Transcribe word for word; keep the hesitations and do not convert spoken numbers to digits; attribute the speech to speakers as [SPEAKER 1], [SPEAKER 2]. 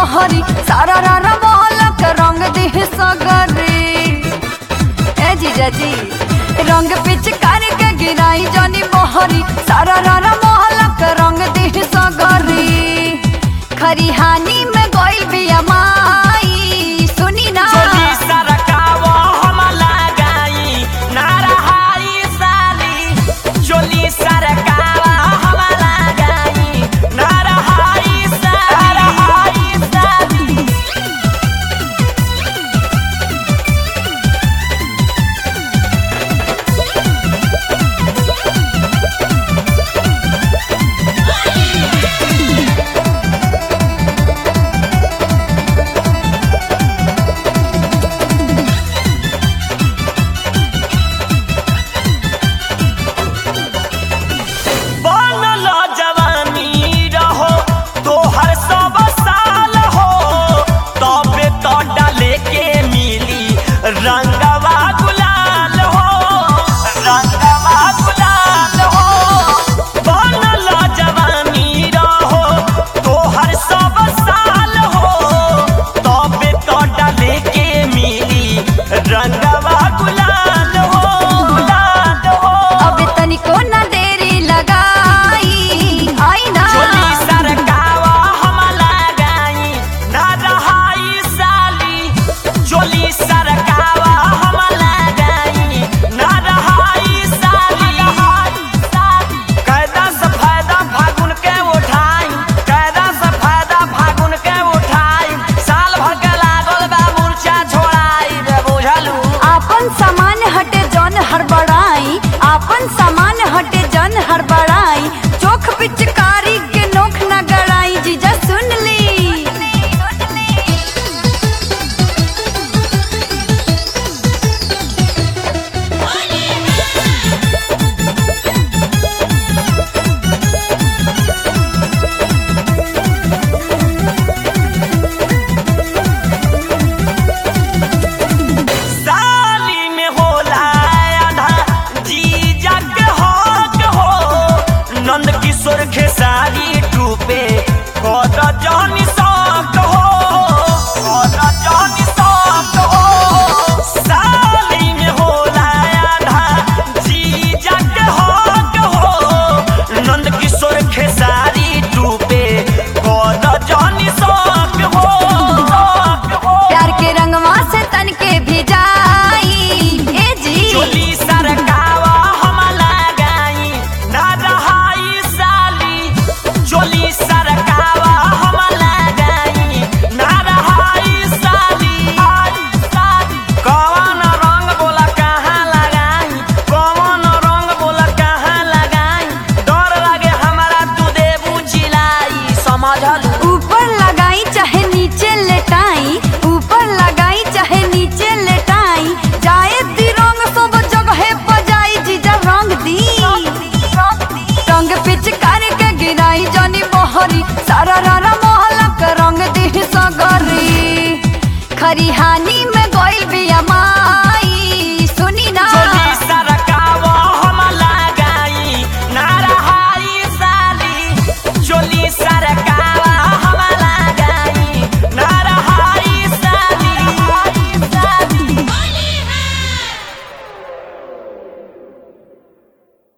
[SPEAKER 1] बहरी सारा रारा मोहलक रंग दिह सगरी। ए जीजा जी रंग पिचकारी के गिराई जानी बहरी सारा रारा मोहलक रंग दिह सगरी। खरिहानी में गोइल बिया माई सुनी ना
[SPEAKER 2] चोली सरकावा हम लगाई ना रहाई साली। चोली सरकावा हम लगाई ना रहाई साली। बनल जवानी रहो तोहर सब साल हो तबे तो डाले के मिली रंगवा गुलाल हो रंगवा गुलाल हो। बनल जवानी रहो तोहर सब साल हो तबे तो डाले के मिली रंगवा गुलाल हो गुलाल हो।
[SPEAKER 1] अब तनिको ना देरी लगाई आई ना
[SPEAKER 2] चोली सरकावा हम लगाई ना रहाई साली। चोली सरकावा हम लगाई ना रहाई साली। कायदा से फायदा फागुन के उठाई कायदा से फायदा फागुन के उठाई। साल भर के लागल बा मूर्छा छोड़ाई रे बुझलू।
[SPEAKER 1] आपन सामान हटे जन हड़बड़ाई आपन सामान हटे जन हड़बड़ाई। चोख पिचकारी के नोख न गड़ाई जीजा सुन ली।
[SPEAKER 2] साली में होला आधा जीजा के हक हो। नंद किशोर खेसारी टूपे कद जानी साक हो कद जानी साक हो। साली में होला आधा जीजा के हक हो। नंद किशोर खेसारी टूपे कद जानी साक हो साक हो।
[SPEAKER 1] प्यार के रंगवा से तन के भिजाई ए जी
[SPEAKER 2] चोली सरकावा हम लगाई ना रहाई साली। चोली सरकावा हम लगाई ना रहाई साली। कौन रंग बोला कहाँ लगाई कौन रंग बोला कहाँ लगाई। डर लगे हमारा तू देबू चिलाई समझलू।
[SPEAKER 1] ऊपर लगाई चाहे नीचे लेटाई ऊपर लगाई चाहे नीचे लेटाई। जाए दी रंग सब जगह बजाई जीजा रंग दी रंग पिचकारी के गिराई जानी बहरी सारा रारा मोहलक रंग दी सगरी। खरिहानी